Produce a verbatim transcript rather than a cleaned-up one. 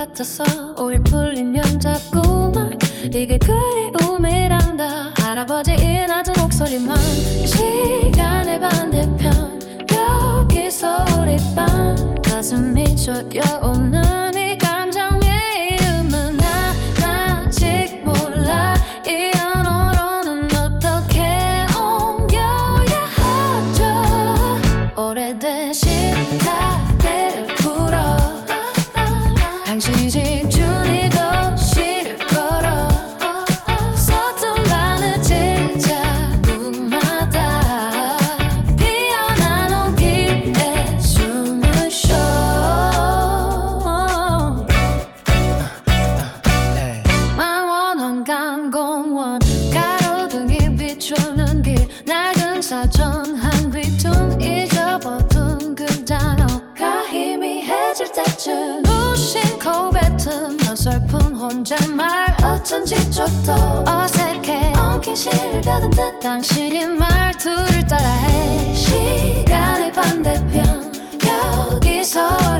같아서 우리 풀리면 자꾸만 이게 그리움이란다. 할아버지의 낮은 목소리만 시간의 반대편 여기서 우리 밤 가슴이 저려오는 이 감정의 이름은 나 아직 몰라. 이 언어로는 어떻게 옮겨야 하죠. 오래된 시간을 풀어 당신이 집중이 도시를 걸어 서툴러는 제자국마다 피어난 온기에 숨을 쉬어. 망원원 강공원 가로등이 비추는 길 낡은 사전 한 귀퉁 잊어버린 그 단어가 희미해질 때쯤 무심코 뱉은 어설픈 혼잣말 어쩐지 좀더 어색해. 엉킨 실을 가든 듯 당신이 말투를 따라해. 시간의 반대편 여기서